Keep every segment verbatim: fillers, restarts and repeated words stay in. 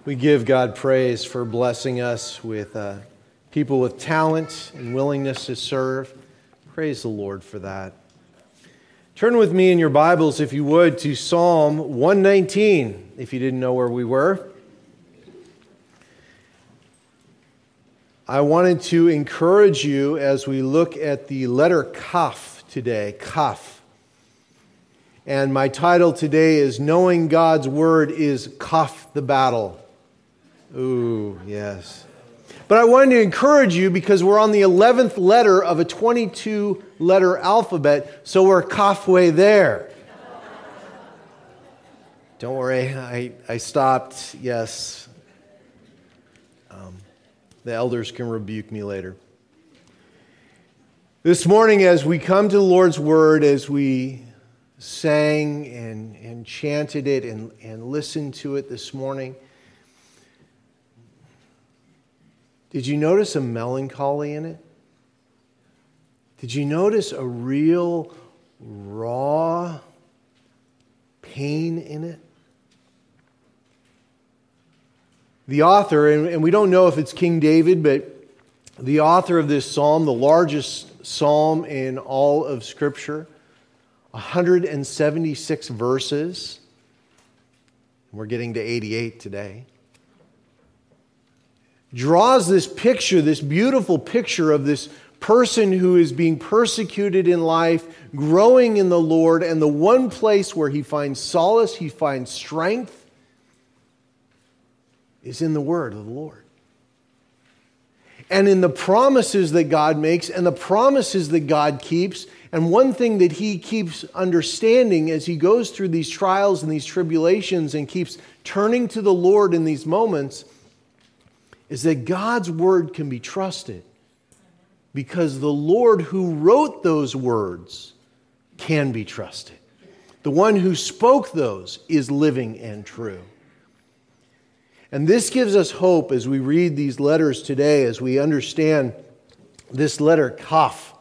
We give God praise for blessing us with uh, people with talent and willingness to serve. Praise the Lord for that. Turn with me in your Bibles, if you would, to Psalm one nineteen, if you didn't know where we were. I wanted to encourage you as we look at the letter Kaf today, Kaf. And my title today is Knowing God's Word is Kaf the Battle. Ooh, yes. But I wanted to encourage you because we're on the eleventh letter of a twenty-two letter alphabet, so we're halfway there. Don't worry, I, I stopped, yes. Um, the elders can rebuke me later. This morning as we come to the Lord's Word, as we sang and, and chanted it and, and listened to it this morning, did you notice a melancholy in it? Did you notice a real raw pain in it? The author, and, and we don't know if it's King David, but the author of this psalm, the largest psalm in all of Scripture, one hundred seventy-six verses. We're getting to eighty-eight today. Draws this picture, this beautiful picture of this person who is being persecuted in life, growing in the Lord, and the one place where he finds solace, he finds strength, is in the Word of the Lord. And in the promises that God makes and the promises that God keeps. And one thing that he keeps understanding as he goes through these trials and these tribulations and keeps turning to the Lord in these moments is that God's Word can be trusted because the Lord who wrote those words can be trusted. The one who spoke those is living and true. And this gives us hope as we read these letters today, as we understand this letter, Kaf.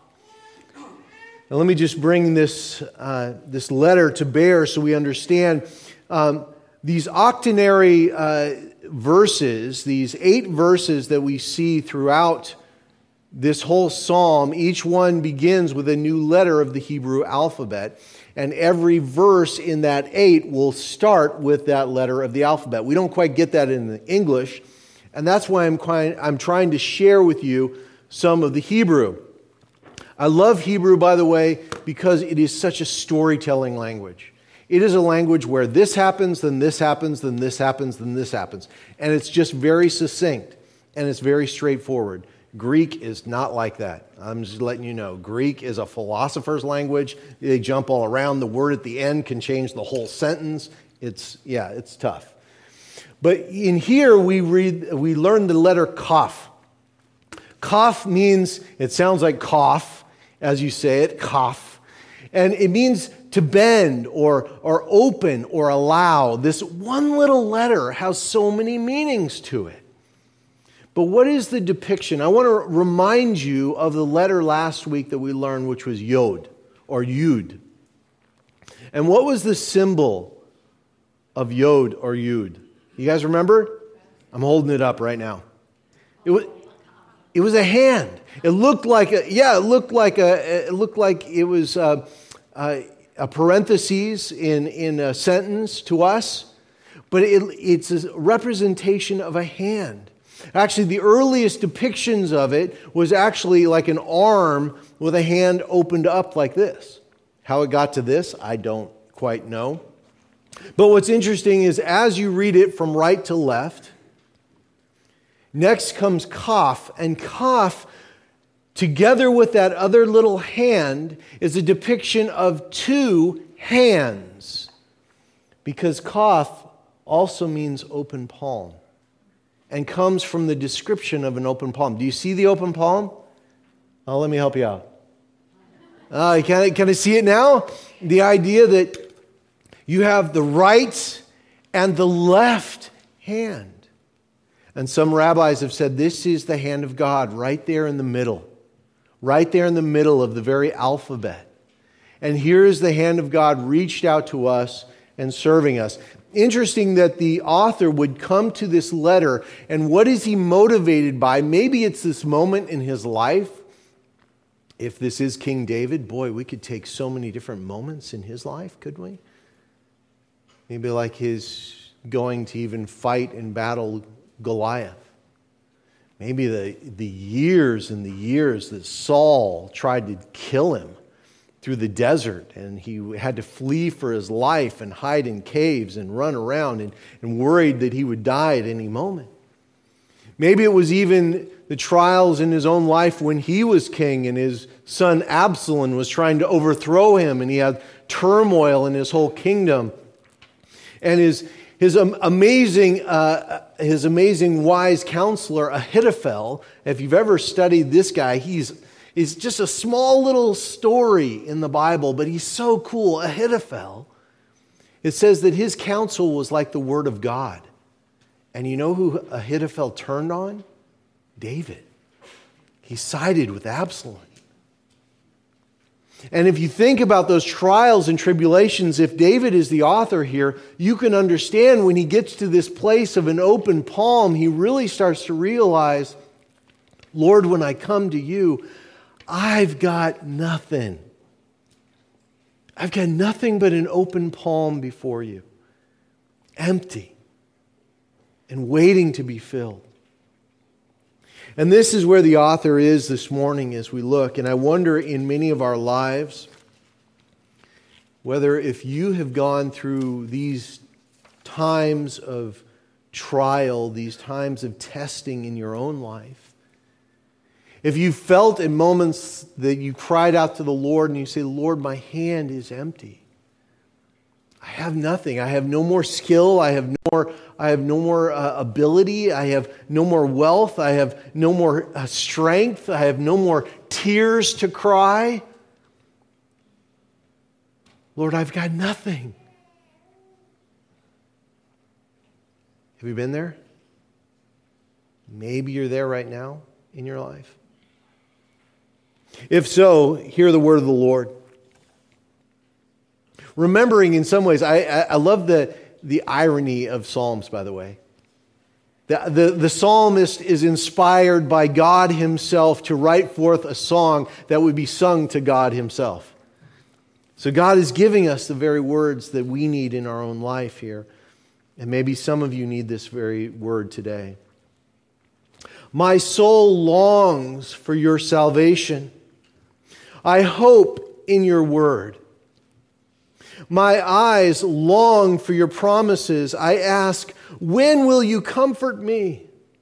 Now let me just bring this, uh, this letter to bear so we understand. Um, these octenary uh, verses, these eight verses that we see throughout this whole psalm, each one begins with a new letter of the Hebrew alphabet. And every verse in that eight will start with that letter of the alphabet. We don't quite get that in the English, and that's why I'm, quite, I'm trying to share with you some of the Hebrew. I love Hebrew, by the way, because it is such a storytelling language. It is a language where this happens, then this happens, then this happens, then this happens. And it's just very succinct, and it's very straightforward. Greek is not like that. I'm just letting you know. Greek is a philosopher's language. They jump all around. The word at the end can change the whole sentence. It's, yeah, it's tough. But in here, we read, we learn the letter Kaf. Kaf means, it sounds like cough, as you say it, Kaf. And it means to bend or, or open or allow. This one little letter has so many meanings to it. But what is the depiction? I want to remind you of the letter last week that we learned, which was Yod or Yud. And what was the symbol of Yod or Yud? You guys remember? I'm holding it up right now. It was, it was a hand. It looked like a, yeah, it looked like a, it looked like it was a, a, a parenthesis in, in a sentence to us, but it, it's a representation of a hand. Actually, the earliest depictions of it was actually like an arm with a hand opened up like this. How it got to this, I don't quite know. But what's interesting is as you read it from right to left, next comes Kaf, and Kaf, together with that other little hand, is a depiction of two hands. Because Kaf also means open palm. And comes from the description of an open palm. Do you see the open palm? Oh, let me help you out. Uh, can, I, can I see it now? The idea that you have the right and the left hand. And some rabbis have said this is the hand of God right there in the middle. Right there in the middle of the very alphabet. And here is the hand of God reached out to us and serving us. interesting that the author would come to this letter, and what is he motivated by? Maybe it's this moment in his life. If this is King David, boy, we could take so many different moments in his life, couldn't we? Maybe like his going to even fight and battle Goliath. Maybe the, the years and the years that Saul tried to kill him through the desert, and he had to flee for his life and hide in caves and run around and, and worried that he would die at any moment. Maybe it was even the trials in his own life when he was king and his son Absalom was trying to overthrow him, and he had turmoil in his whole kingdom. And his his amazing uh, his amazing wise counselor Ahithophel. If you've ever studied this guy, he's is just a small little story in the Bible, but he's so cool. Ahithophel. It says that his counsel was like the word of God. And you know who Ahithophel turned on? David. He sided with Absalom. And if you think about those trials and tribulations, if David is the author here, you can understand when he gets to this place of an open palm, he really starts to realize, Lord, when I come to you, I've got nothing. I've got nothing but an open palm before you, empty and waiting to be filled. And this is where the author is this morning as we look. And I wonder in many of our lives, whether if you have gone through these times of trial, these times of testing in your own life, if you felt in moments that you cried out to the Lord and you say, Lord, my hand is empty. I have nothing. I have no more skill. I have no more, I have no more uh, ability. I have no more wealth. I have no more uh, strength. I have no more tears to cry. Lord, I've got nothing. Have you been there? Maybe you're there right now in your life. If so, hear the word of the Lord. Remembering in some ways, I, I, I love the, the irony of Psalms, by the way. The, the, the psalmist is inspired by God himself to write forth a song that would be sung to God himself. So God is giving us the very words that we need in our own life here. And maybe some of you need this very word today. My soul longs for your salvation. I hope in your word. My eyes long for your promises. I ask, when will you comfort me?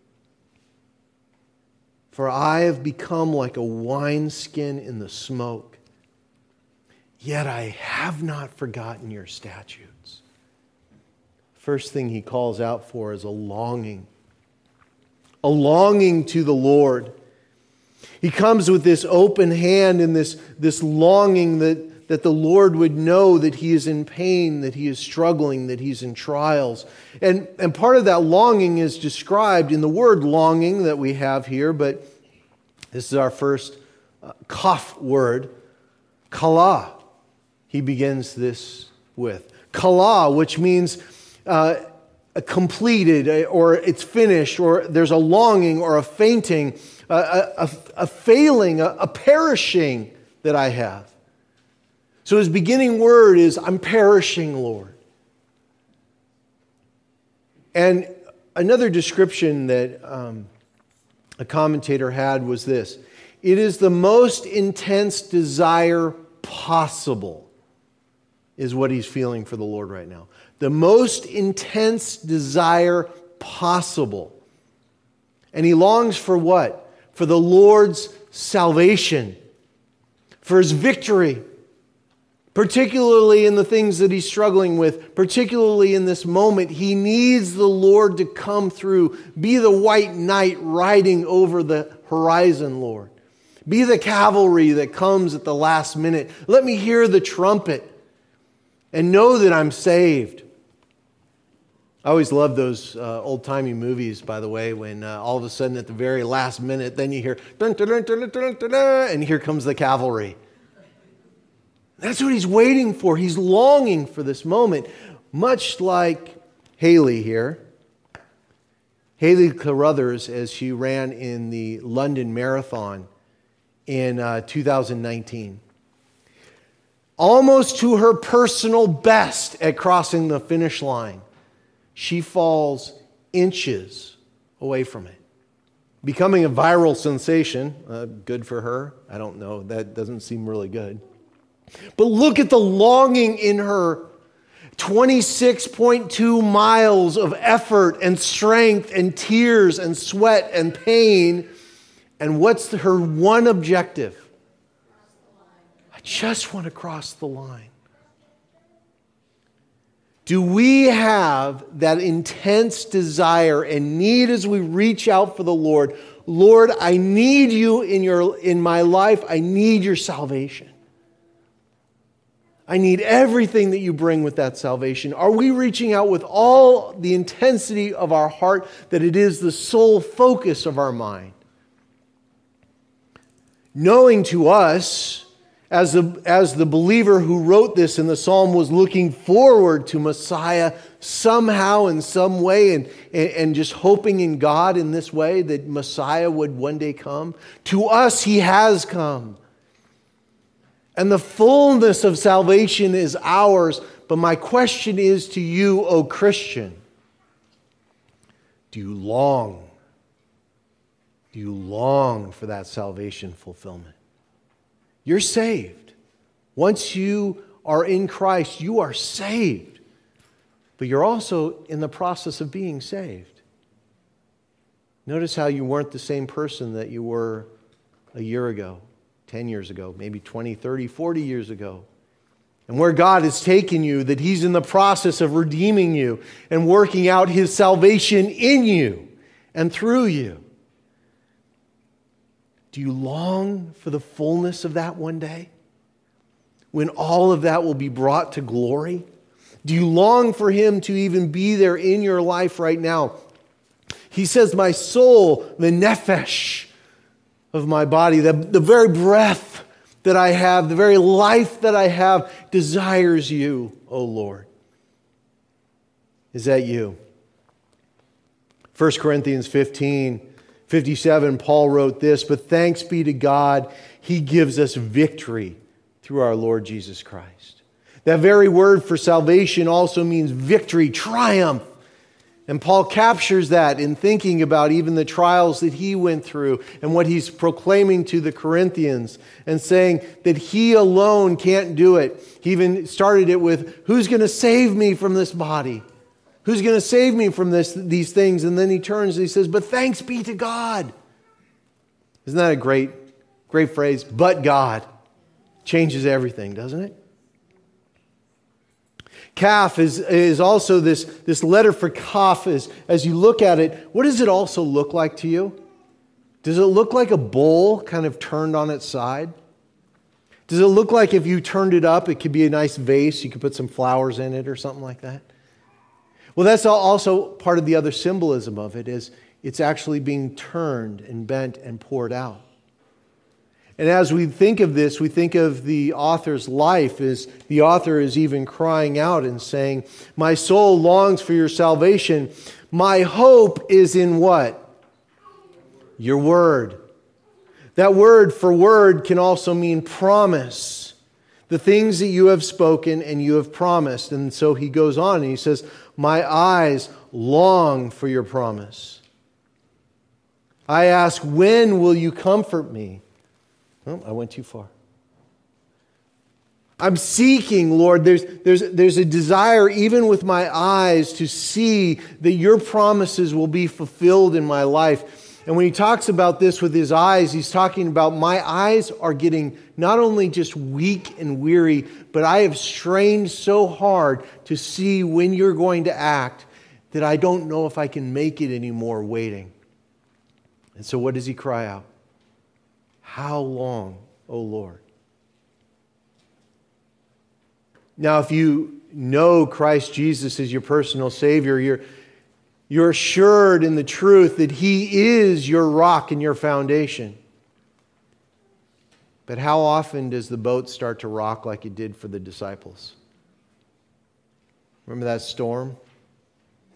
For I have become like a wineskin in the smoke, yet I have not forgotten your statutes. First thing he calls out for is a longing. A longing to the Lord. He comes with this open hand and this, this longing that that the Lord would know that he is in pain, that he is struggling, that he's in trials. And, and part of that longing is described in the word longing that we have here, but this is our first uh, kaf word, kala. He begins this with. Kala, which means uh, completed, or it's finished, or there's a longing or a fainting, a, a, a failing, a, a perishing that I have. So his beginning word is, I'm perishing, Lord. And another description that um, a commentator had was this. It is the most intense desire possible, is what he's feeling for the Lord right now. The most intense desire possible. And he longs for what? For the Lord's salvation. For his victory. Particularly in the things that he's struggling with, particularly in this moment, he needs the Lord to come through. Be the white knight riding over the horizon, Lord. Be the cavalry that comes at the last minute. Let me hear the trumpet and know that I'm saved. I always love those uh, old-timey movies, by the way, when uh, all of a sudden at the very last minute, then you hear, dun, dun, dun, dun, dun, dun, dun, and here comes the cavalry. That's what he's waiting for. He's longing for this moment, much like Haley here. Haley Carruthers, as she ran in the London Marathon in uh, two thousand nineteen. Almost to her personal best at crossing the finish line, she falls inches away from it. Becoming a viral sensation, uh, good for her. I don't know, that doesn't seem really good. But look at the longing in her. twenty-six point two miles of effort and strength and tears and sweat and pain. And what's her one objective? I just want to cross the line. Do we have that intense desire and need as we reach out for the Lord? Lord, I need you in your in my life. I need your salvation. I need everything that you bring with that salvation. Are we reaching out with all the intensity of our heart that it is the sole focus of our mind? Knowing to us, as the, as the believer who wrote this in the psalm was looking forward to Messiah somehow in some way and, and, and just hoping in God in this way that Messiah would one day come, to us he has come. And the fullness of salvation is ours. But my question is to you, O Christian, do you long? Do you long for that salvation fulfillment? You're saved. Once you are in Christ, you are saved. But you're also in the process of being saved. Notice how you weren't the same person that you were a year ago. ten years ago, maybe twenty, thirty, forty years ago. And where God has taken you, that He's in the process of redeeming you and working out His salvation in you and through you. Do you long for the fullness of that one day? When all of that will be brought to glory? Do you long for Him to even be there in your life right now? He says, my soul, the nephesh of my body, the, the very breath that I have, the very life that I have, desires you, O Lord. Is that you? First Corinthians fifteen, fifty-seven, Paul wrote this, but thanks be to God, He gives us victory through our Lord Jesus Christ. That very word for salvation also means victory, triumph. And Paul captures that in thinking about even the trials that he went through and what he's proclaiming to the Corinthians and saying that he alone can't do it. He even started it with, who's going to save me from this body? Who's going to save me from this, these things? And then he turns and he says, but thanks be to God. Isn't that a great, great phrase? But God changes everything, doesn't it? Kaf is, is also this, this letter for Kaf. Is, as you look at it, what does it also look like to you? Does it look like a bowl kind of turned on its side? Does it look like if you turned it up, it could be a nice vase, you could put some flowers in it or something like that? Well, that's also part of the other symbolism of it, is it's actually being turned and bent and poured out. And as we think of this, we think of the author's life as the author is even crying out and saying, my soul longs for your salvation. My hope is in what? Your word. That word for word can also mean promise. The things that you have spoken and you have promised. And so he goes on and he says, my eyes long for your promise. I ask, when will you comfort me? Oh, I went too far. I'm seeking, Lord. There's, there's, there's a desire, even with my eyes, to see that your promises will be fulfilled in my life. And when he talks about this with his eyes, he's talking about my eyes are getting not only just weak and weary, but I have strained so hard to see when you're going to act that I don't know if I can make it anymore waiting. And so what does he cry out? How long, O Lord? Now, if you know Christ Jesus as your personal Savior, you're, you're assured in the truth that He is your rock and your foundation. But how often does the boat start to rock like it did for the disciples? Remember that storm?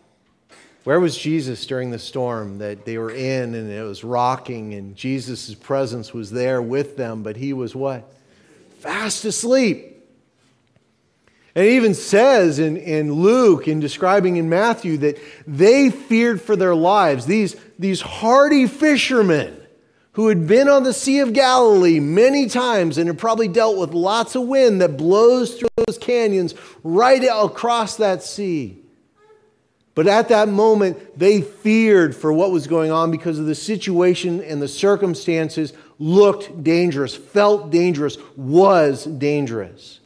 Where was Jesus during the storm that they were in and it was rocking and Jesus' presence was there with them, but he was what? Fast asleep. And it even says in, in Luke, in describing in Matthew, that they feared for their lives. These, these hardy fishermen who had been on the Sea of Galilee many times and had probably dealt with lots of wind that blows through those canyons right across that sea. But at that moment, they feared for what was going on because of the situation and the circumstances looked dangerous, felt dangerous, was dangerous.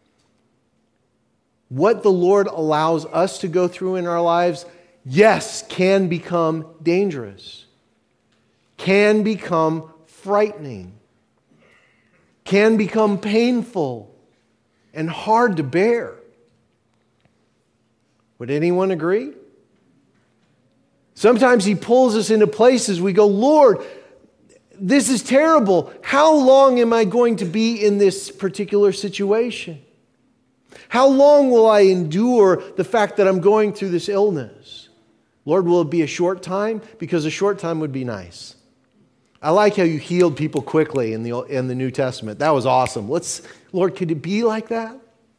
What the Lord allows us to go through in our lives, yes, can become dangerous, can become frightening, can become painful and hard to bear. Would anyone agree? Sometimes He pulls us into places we go, Lord, this is terrible. How long am I going to be in this particular situation? How long will I endure the fact that I'm going through this illness? Lord, will it be a short time? Because a short time would be nice. I like how you healed people quickly in the, in the New Testament. That was awesome. Let's, Lord, could it be like that?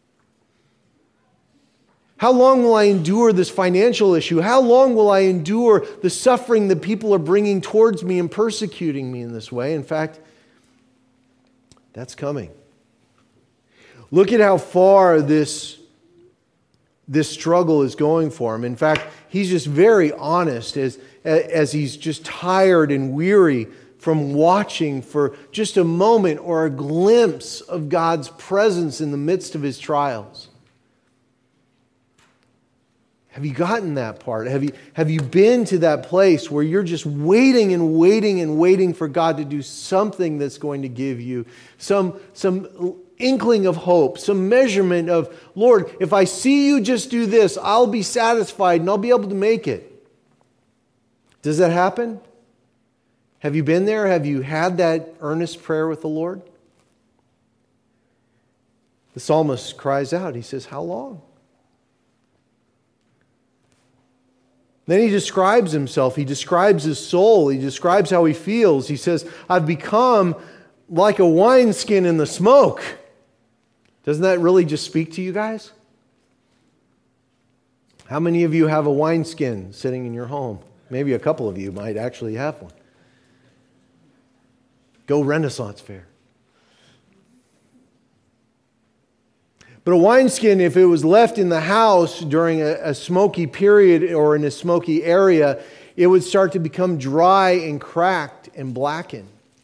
How long will I endure this financial issue? How long will I endure the suffering that people are bringing towards me and persecuting me in this way? In fact, that's coming. Look at how far this, this struggle is going for him. In fact, he's just very honest as, as he's just tired and weary from watching for just a moment or a glimpse of God's presence in the midst of his trials. Have you gotten that part? Have you, have you been to that place where you're just waiting and waiting and waiting for God to do something that's going to give you some, some inkling of hope, some measurement of, Lord, if I see you just do this, I'll be satisfied and I'll be able to make it. Does that happen? Have you been there? Have you had that earnest prayer with the Lord? The psalmist cries out. He says, how long? Then he describes himself. He describes his soul. He describes how he feels. He says, I've become like a wineskin in the smoke. Doesn't that really just speak to you guys? How many of you have a wineskin sitting in your home? Maybe a couple of you might actually have one. Go Renaissance Fair. But a wineskin, if it was left in the house during a, a smoky period or in a smoky area, it would start to become dry and cracked and blackened.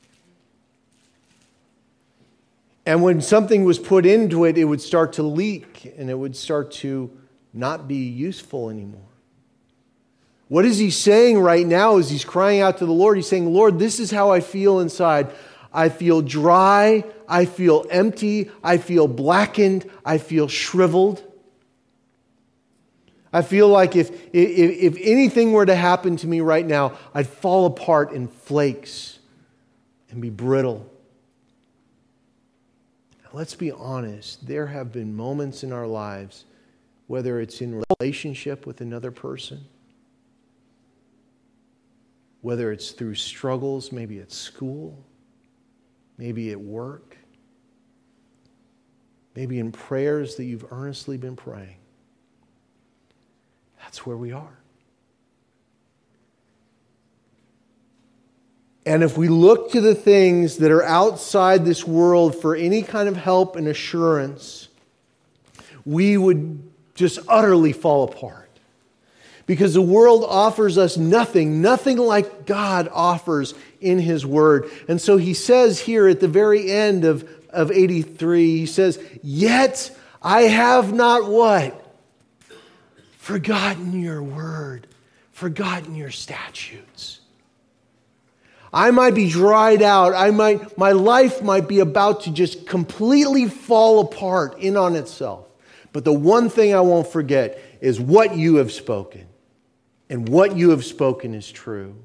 And when something was put into it, it would start to leak and it would start to not be useful anymore. What is he saying right now as he's crying out to the Lord? He's saying, Lord, this is how I feel inside. I feel dry, I feel empty, I feel blackened, I feel shriveled. I feel like if, if, if anything were to happen to me right now, I'd fall apart in flakes and be brittle. Now, let's be honest, there have been moments in our lives, whether it's in relationship with another person, whether it's through struggles, maybe at school, maybe at work, maybe in prayers that you've earnestly been praying. That's where we are. And if we look to the things that are outside this world for any kind of help and assurance, we would just utterly fall apart. Because the world offers us nothing, nothing like God offers in His Word. And so He says here at the very end of, of eighty-three, He says, yet I have not what? Forgotten your word, forgotten your statutes. I might be dried out. I might, my life might be about to just completely fall apart in on itself. But the one thing I won't forget is what you have spoken. And what you have spoken is true.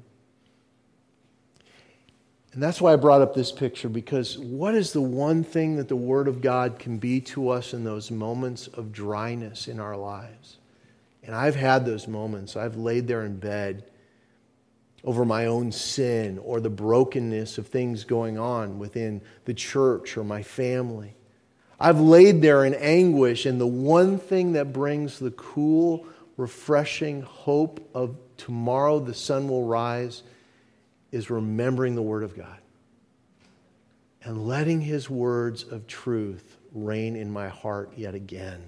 And that's why I brought up this picture, because what is the one thing that the Word of God can be to us in those moments of dryness in our lives? And I've had those moments. I've laid there in bed over my own sin or the brokenness of things going on within the church or my family. I've laid there in anguish, and the one thing that brings the cool, refreshing hope of tomorrow the sun will rise is remembering the Word of God and letting His words of truth reign in my heart yet again.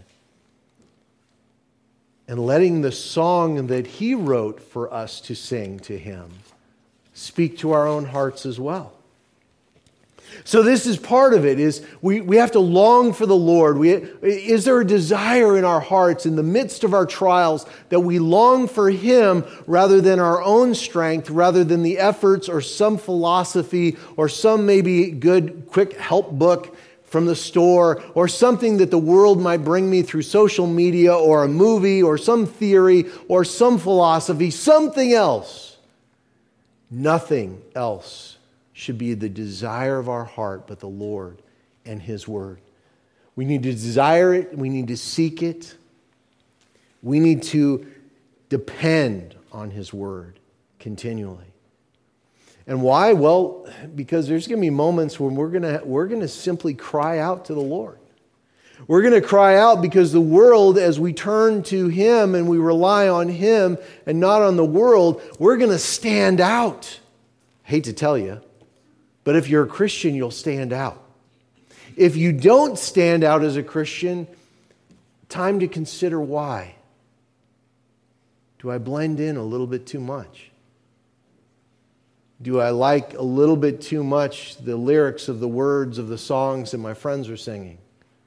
And letting the song that He wrote for us to sing to Him speak to our own hearts as well. So this is part of it, is we, we have to long for the Lord. We, is there a desire in our hearts in the midst of our trials that we long for Him rather than our own strength, rather than the efforts or some philosophy or some maybe good quick help book from the store or something that the world might bring me through social media or a movie or some theory or some philosophy, something else. Nothing else should be the desire of our heart but the Lord and His Word. We need to desire it. We need to seek it. We need to depend on His Word continually. And why? Well, because there's going to be moments when we're going to we're going to simply cry out to the Lord. We're going to cry out because the world, as we turn to Him and we rely on Him and not on the world, we're going to stand out. I hate to tell you, but if you're a Christian, you'll stand out. If you don't stand out as a Christian, time to consider why. Do I blend in a little bit too much? Do I like a little bit too much the lyrics of the words of the songs that my friends are singing?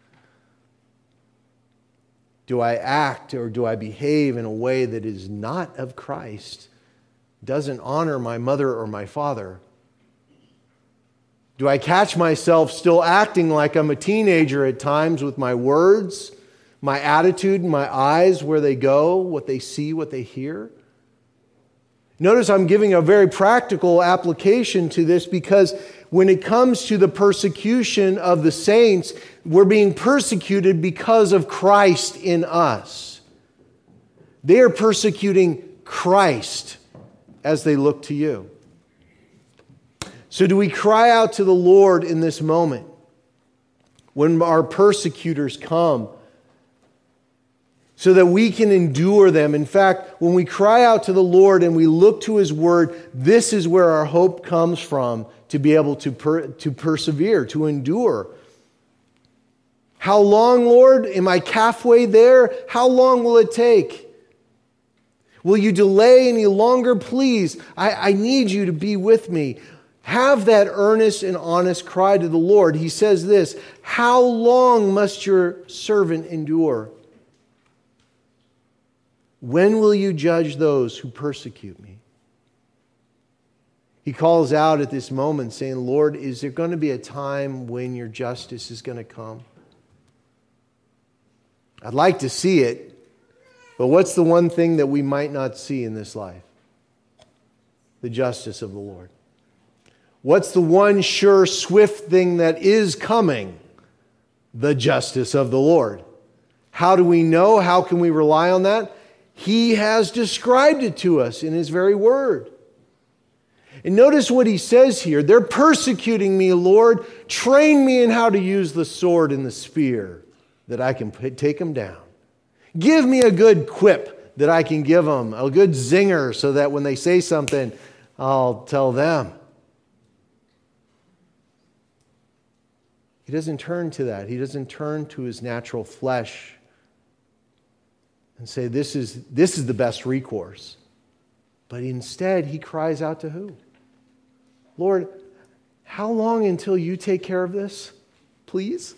Do I act or do I behave in a way that is not of Christ, doesn't honor my mother or my father? Do I catch myself still acting like I'm a teenager at times with my words, my attitude, my eyes, where they go, what they see, what they hear? Notice I'm giving a very practical application to this because when it comes to the persecution of the saints, we're being persecuted because of Christ in us. They are persecuting Christ as they look to you. So do we cry out to the Lord in this moment when our persecutors come so that we can endure them? In fact, when we cry out to the Lord and we look to His Word, this is where our hope comes from to be able to, per, to persevere, to endure. How long, Lord? Am I halfway there? How long will it take? Will you delay any longer? Please, I, I need you to be with me. Have that earnest and honest cry to the Lord. He says this, how long must your servant endure? When will you judge those who persecute me? He calls out at this moment saying, Lord, is there going to be a time when your justice is going to come? I'd like to see it, but what's the one thing that we might not see in this life? The justice of the Lord. What's the one sure, swift thing that is coming? The justice of the Lord. How do we know? How can we rely on that? He has described it to us in His very Word. And notice what He says here. They're persecuting me, Lord. Train me in how to use the sword and the spear that I can take them down. Give me a good quip that I can give them, a good zinger so that when they say something, I'll tell them. He doesn't turn to that. He doesn't turn to his natural flesh and say, this is, this is the best recourse. But instead, he cries out to who? Lord, how long until you take care of this? Please?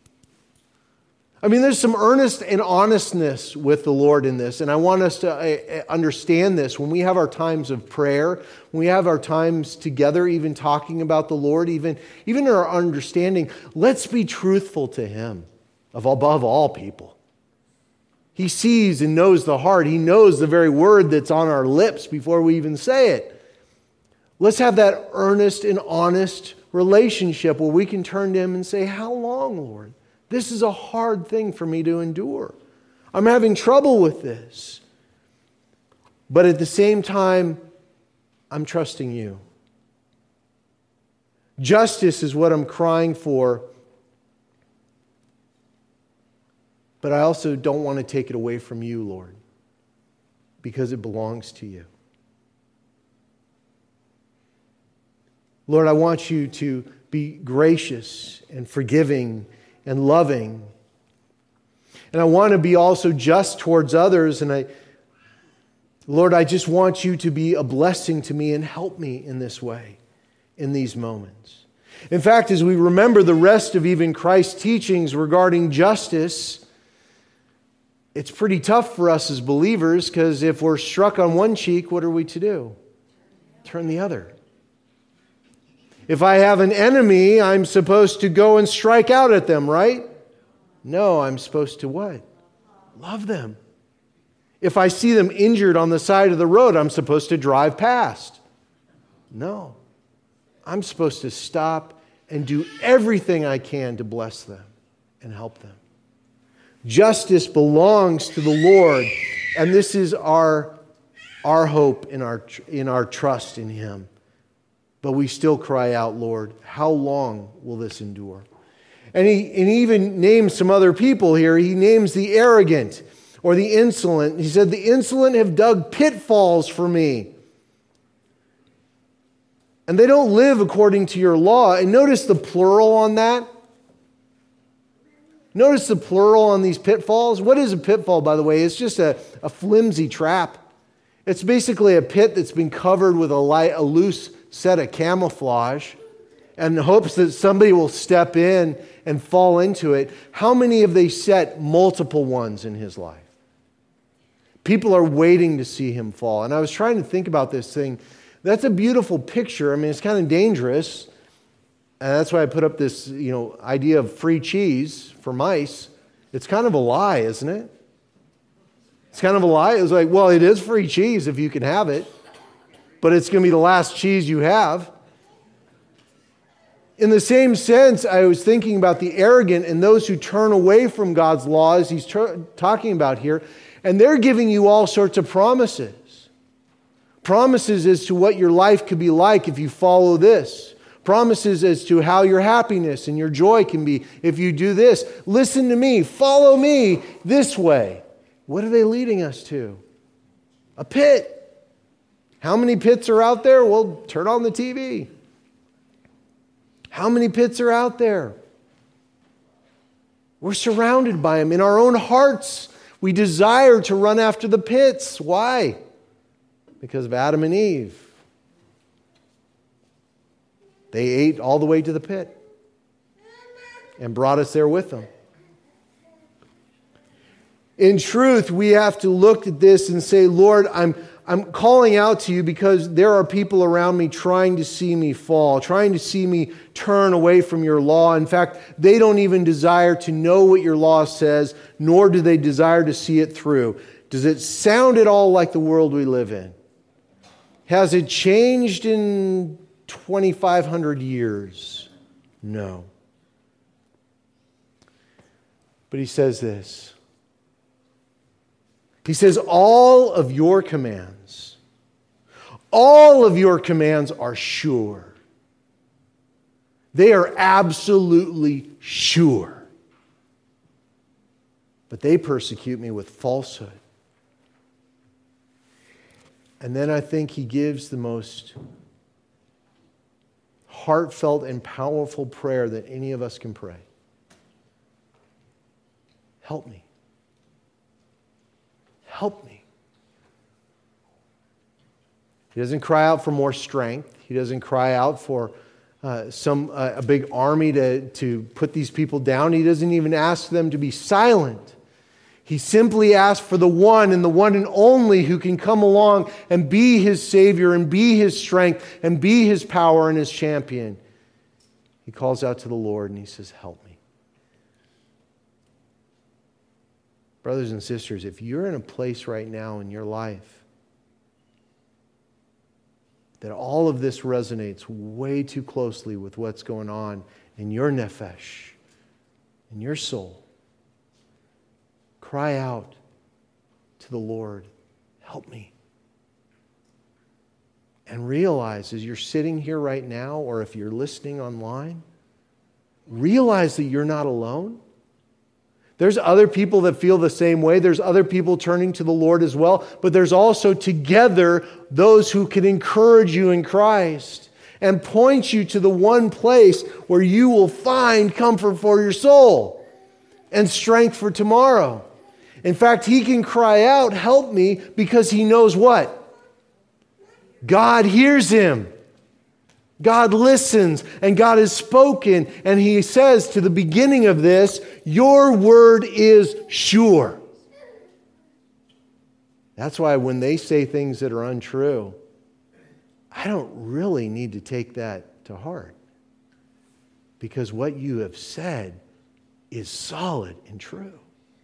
I mean, there's some earnest and honestness with the Lord in this, and I want us to understand this. When we have our times of prayer, when we have our times together, even talking about the Lord, even, even our understanding, let's be truthful to Him above all people. He sees and knows the heart. He knows the very word that's on our lips before we even say it. Let's have that earnest and honest relationship where we can turn to Him and say, how long, Lord? This is a hard thing for me to endure. I'm having trouble with this. But at the same time, I'm trusting you. Justice is what I'm crying for. But I also don't want to take it away from you, Lord, because it belongs to you. Lord, I want you to be gracious and forgiving and loving. And I want to be also just towards others. And I, Lord, I just want you to be a blessing to me and help me in this way, in these moments. In fact, as we remember the rest of even Christ's teachings regarding justice, it's pretty tough for us as believers, because if we're struck on one cheek, what are we to do? Turn the other. If I have an enemy, I'm supposed to go and strike out at them, right? No, I'm supposed to what? Love them. If I see them injured on the side of the road, I'm supposed to drive past. No. I'm supposed to stop and do everything I can to bless them and help them. Justice belongs to the Lord, and this is our, our hope in our, in our trust in Him. But we still cry out, Lord, how long will this endure? And he, and he even names some other people here. He names the arrogant or the insolent. He said, the insolent have dug pitfalls for me. And they don't live according to your law. And notice the plural on that. Notice the plural on these pitfalls. What is a pitfall, by the way? It's just a, a flimsy trap. It's basically a pit that's been covered with a, light, a loose set of camouflage and hopes that somebody will step in and fall into it. How many have they set? Multiple ones in his life. People are waiting to see him fall. And I was trying to think about this thing. That's a beautiful picture. I mean, it's kind of dangerous. And that's why I put up this, you know, idea of free cheese for mice. It's kind of a lie, isn't it? It's kind of a lie. It's like, well, it is free cheese if you can have it, but it's going to be the last cheese you have. In the same sense, I was thinking about the arrogant and those who turn away from God's laws he's ter- talking about here, and they're giving you all sorts of promises. Promises as to what your life could be like if you follow this. Promises as to how your happiness and your joy can be if you do this. Listen to me. Follow me this way. What are they leading us to? A pit. How many pits are out there? Well, turn on the T V. How many pits are out there? We're surrounded by them. In our own hearts, we desire to run after the pits. Why? Because of Adam and Eve. They ate all the way to the pit and brought us there with them. In truth, we have to look at this and say, Lord, I'm, I'm calling out to you because there are people around me trying to see me fall, trying to see me turn away from your law. In fact, they don't even desire to know what your law says, nor do they desire to see it through. Does it sound at all like the world we live in? Has it changed in twenty-five hundred years? No. But he says this. He says, all of your commands, all of your commands are sure. They are absolutely sure. But they persecute me with falsehood. And then I think he gives the most heartfelt and powerful prayer that any of us can pray. Help me. Help me. He doesn't cry out for more strength. He doesn't cry out for uh, some uh, a big army to, to put these people down. He doesn't even ask them to be silent. He simply asks for the one and the one and only who can come along and be his Savior and be his strength and be his power and his champion. He calls out to the Lord and he says, help me. Brothers and sisters, if you're in a place right now in your life that all of this resonates way too closely with what's going on in your nephesh, in your soul, cry out to the Lord, help me. And realize as you're sitting here right now, or if you're listening online, realize that you're not alone. There's other people that feel the same way. There's other people turning to the Lord as well. But there's also together those who can encourage you in Christ and point you to the one place where you will find comfort for your soul and strength for tomorrow. In fact, he can cry out, "Help me," because he knows what? God hears him. God listens, and God has spoken, and he says to the beginning of this, "Your word is sure." That's why when they say things that are untrue, I don't really need to take that to heart, because what you have said is solid and true.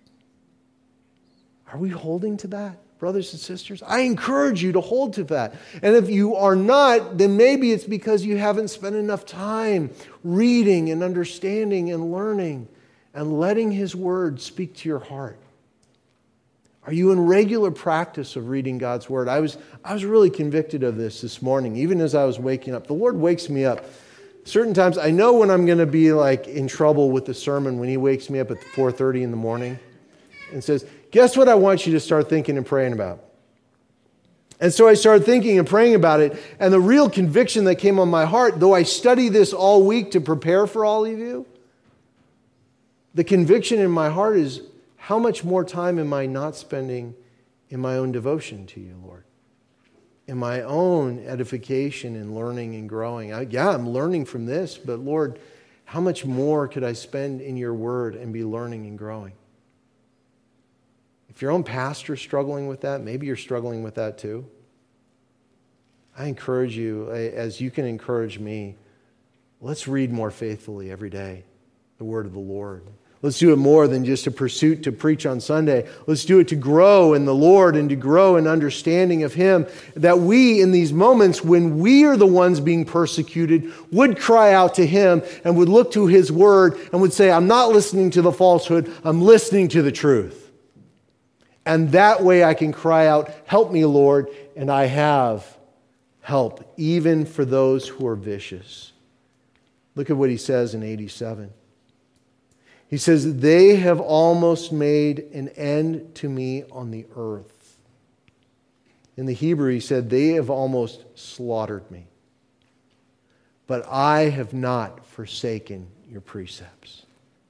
Are we holding to that, brothers and sisters? I encourage you to hold to that. And if you are not, then maybe it's because you haven't spent enough time reading and understanding and learning and letting his word speak to your heart. Are you in regular practice of reading God's word? I was, I was really convicted of this this morning, even as I was waking up. The Lord wakes me up. Certain times, I know when I'm going to be like in trouble with the sermon when he wakes me up at four thirty in the morning and says, "Guess what I want you to start thinking and praying about?" And so I started thinking and praying about it. And the real conviction that came on my heart, though I study this all week to prepare for all of you, the conviction in my heart is, how much more time am I not spending in my own devotion to you, Lord? In my own edification and learning and growing. I, yeah, I'm learning from this, but Lord, how much more could I spend in your word and be learning and growing? If your own pastor is struggling with that, maybe you're struggling with that too. I encourage you, as you can encourage me, let's read more faithfully every day the word of the Lord. Let's do it more than just a pursuit to preach on Sunday. Let's do it to grow in the Lord and to grow in understanding of him, that we, in these moments when we are the ones being persecuted, would cry out to him and would look to his word and would say, "I'm not listening to the falsehood, I'm listening to the truth." And that way I can cry out, "Help me, Lord," and I have help, even for those who are vicious. Look at what he says in eighty-seven. He says, "They have almost made an end to me on the earth." In the Hebrew, he said, "They have almost slaughtered me. But I have not forsaken your precepts."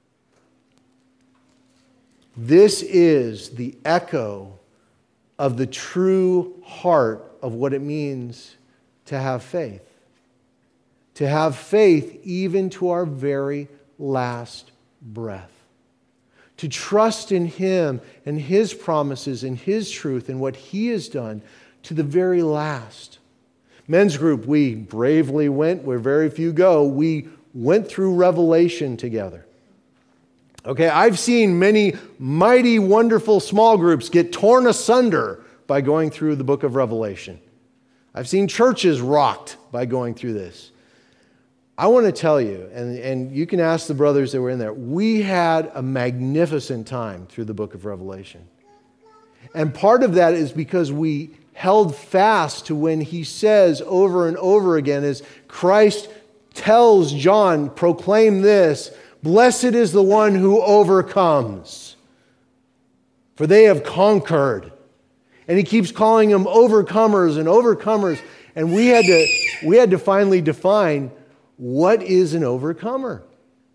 This is the echo of the true heart of what it means to have faith. To have faith even to our very last breath. To trust in him and his promises and his truth and what he has done to the very last. Men's group, we bravely went where very few go. We went through Revelation together. Okay, I've seen many mighty, wonderful small groups get torn asunder by going through the book of Revelation. I've seen churches rocked by going through this. I want to tell you, and, and you can ask the brothers that were in there, we had a magnificent time through the book of Revelation. And part of that is because we held fast to when he says over and over again, as Christ tells John, proclaim this, "Blessed is the one who overcomes, for they have conquered." And he keeps calling them overcomers and overcomers. And we had to, we had to finally define, what is an overcomer?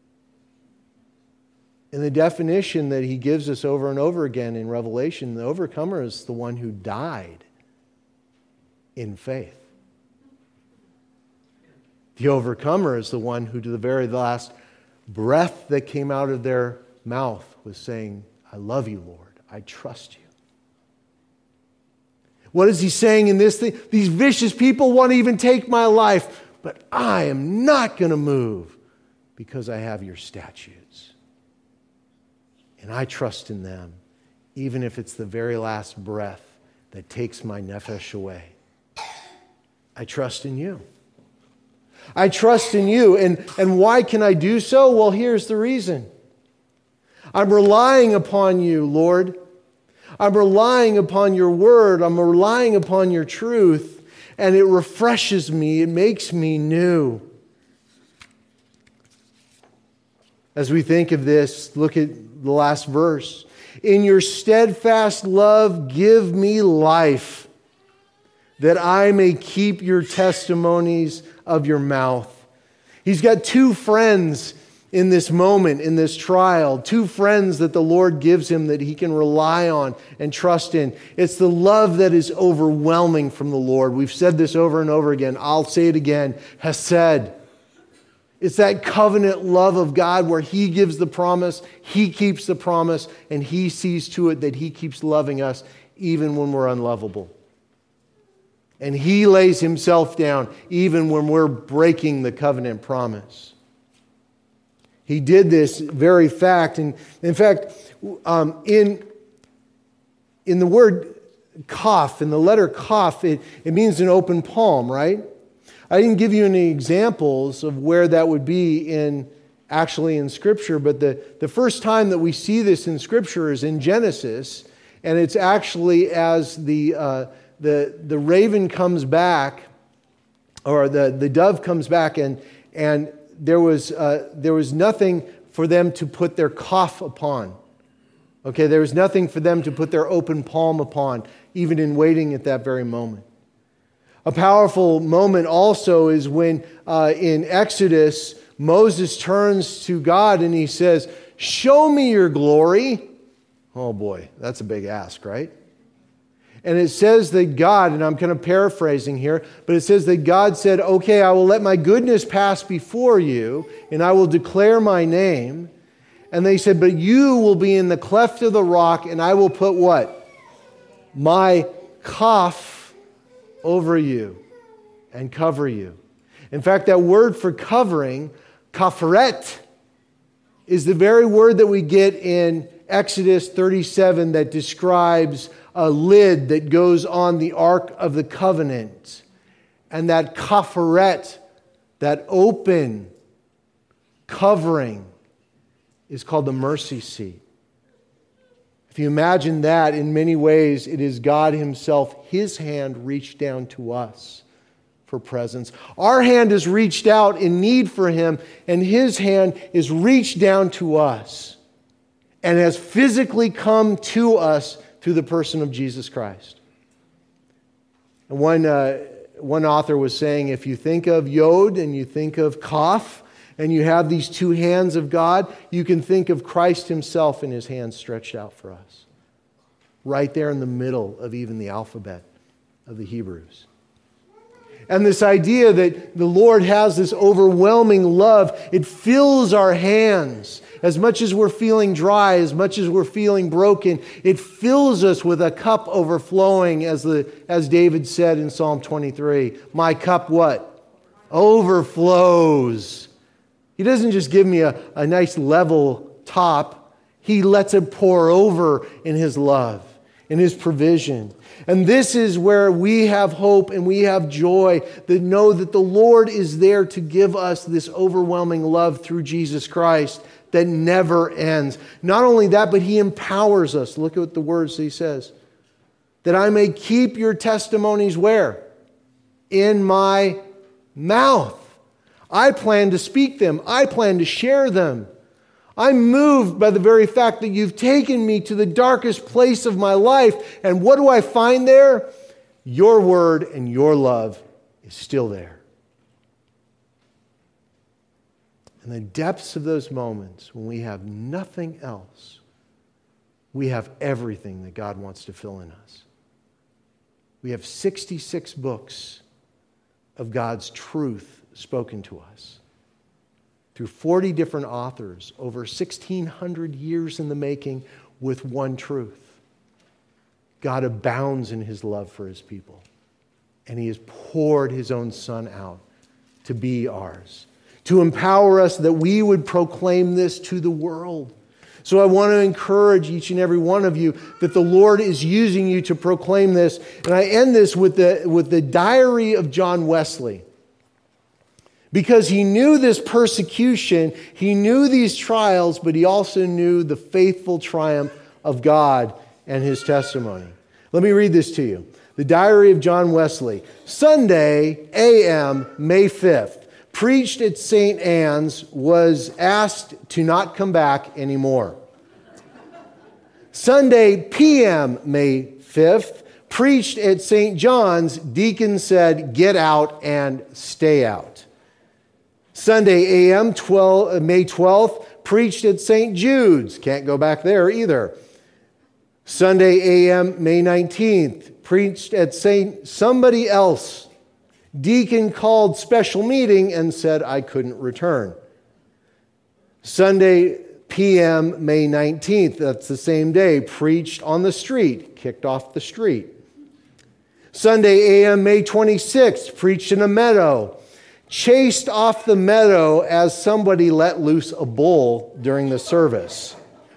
In the definition that he gives us over and over again in Revelation, the overcomer is the one who died in faith. The overcomer is the one who, to the very last breath that came out of their mouth, was saying, "I love you, Lord. I trust you." What is he saying in this thing? These vicious people want to even take my life, but I am not going to move because I have your statutes. And I trust in them, even if it's the very last breath that takes my nephesh away. I trust in you. I trust in you. And, and why can I do so? Well, here's the reason. I'm relying upon you, Lord. I'm relying upon your word. I'm relying upon your truth. and it refreshes me. It makes me new. As we think of this, look at the last verse. In your steadfast love, give me life, that I may keep your testimonies of your mouth. He's got two friends in this moment, in this trial, two friends that the Lord gives him that he can rely on and trust in. It's the love that is overwhelming from the Lord. We've said this over and over again. I'll say it again. Hesed. It's that covenant love of God where he gives the promise, he keeps the promise, and he sees to it that he keeps loving us even when we're unlovable. And he lays himself down even when we're breaking the covenant promise. He did this very fact. And in fact, um, in, in the word kaf, in the letter kaf, it, it means an open palm, right? I didn't give you any examples of where that would be in actually in Scripture, but the, the first time that we see this in Scripture is in Genesis, and it's actually as the uh, the the raven comes back, or the, the dove comes back, and and there was uh, there was nothing for them to put their kaf upon. Okay, there was nothing for them to put their open palm upon, even in waiting at that very moment. A powerful moment also is when uh, in Exodus, Moses turns to God and he says, "Show me your glory." Oh boy, that's a big ask, right? And it says that God, and I'm kind of paraphrasing here, but it says that God said, "Okay, I will let my goodness pass before you, and I will declare my name." And they said, "But you will be in the cleft of the rock, and I will put" what? "My kaf over you and cover you." In fact, that word for covering, kaferet, is the very word that we get in Exodus thirty-seven that describes a lid that goes on the Ark of the Covenant. And that kaferet, that open covering, is called the mercy seat. If you imagine that, in many ways, it is God Himself, His hand reached down to us for presence. Our hand is reached out in need for Him, and His hand is reached down to us and has physically come to us through the person of Jesus Christ. And one, uh, one author was saying, if you think of Yod and you think of Kaf, and you have these two hands of God, you can think of Christ Himself and His hands stretched out for us. Right there in the middle of even the alphabet of the Hebrews. And this idea that the Lord has this overwhelming love, it fills our hands. As much as we're feeling dry, as much as we're feeling broken, it fills us with a cup overflowing, as the as David said in Psalm twenty-three. My cup what? Overflows. He doesn't just give me a, a nice level top. He lets it pour over in His love, in His provision. And this is where we have hope and we have joy, that know that the Lord is there to give us this overwhelming love through Jesus Christ that never ends. Not only that, but He empowers us. Look at the words He says. That I may keep your testimonies where? In my mouth. I plan to speak them. I plan to share them. I'm moved by the very fact that you've taken me to the darkest place of my life. And what do I find there? Your word and your love is still there. In the depths of those moments when we have nothing else, we have everything that God wants to fill in us. We have sixty-six books of God's truth spoken to us through forty different authors over sixteen hundred years in the making with one truth. God abounds in His love for His people, and He has poured His own Son out to be ours, to empower us that we would proclaim this to the world. So I want to encourage each and every one of you that the Lord is using you to proclaim this. And I end this with the, with the diary of John Wesley. Because he knew this persecution, he knew these trials, but he also knew the faithful triumph of God and His testimony. Let me read this to you. The Diary of John Wesley. Sunday, A M, May fifth. Preached at Saint Anne's, was asked to not come back anymore. Sunday, P M, May fifth. Preached at Saint John's, deacon said, get out and stay out. Sunday, A M, May twelfth. Preached at Saint Jude's. Can't go back there either. Sunday, A M, May nineteenth. Preached at Saint somebody else. Deacon called special meeting and said I couldn't return. Sunday, P M, May nineteenth, that's the same day, preached on the street, kicked off the street. Sunday, A M, May twenty-sixth, preached in a meadow, chased off the meadow as somebody let loose a bull during the service.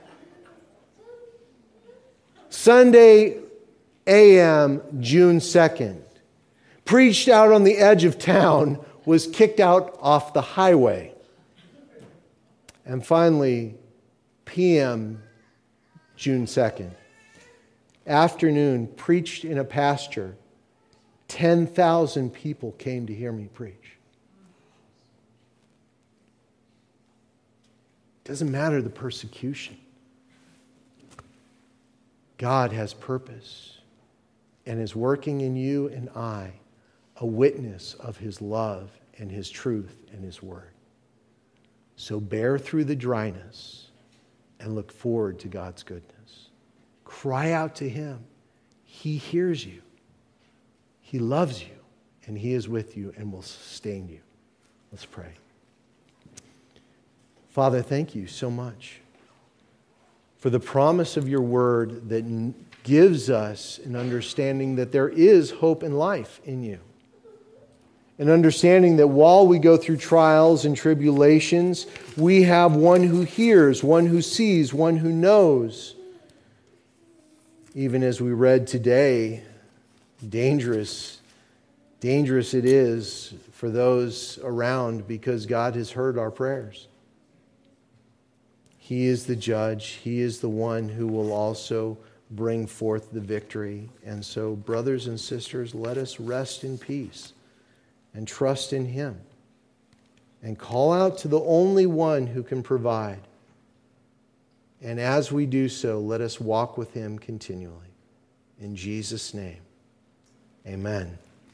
Sunday, A M, June second. Preached out on the edge of town, was kicked out off the highway. And finally, P M, June second. Afternoon, preached in a pasture. ten thousand people came to hear me preach. Doesn't matter the persecution. God has purpose and is working in you and I a witness of His love and His truth and His word. So bear through the dryness and look forward to God's goodness. Cry out to Him. He hears you. He loves you, and He is with you and will sustain you. Let's pray. Father, thank you so much for the promise of your word that gives us an understanding that there is hope and life in you. An understanding that while we go through trials and tribulations, we have one who hears, one who sees, one who knows. Even as we read today, dangerous, dangerous it is for those around because God has heard our prayers. He is the judge. He is the one who will also bring forth the victory. And so, brothers and sisters, let us rest in peace and trust in Him and call out to the only one who can provide. And as we do so, let us walk with Him continually. In Jesus' name, amen.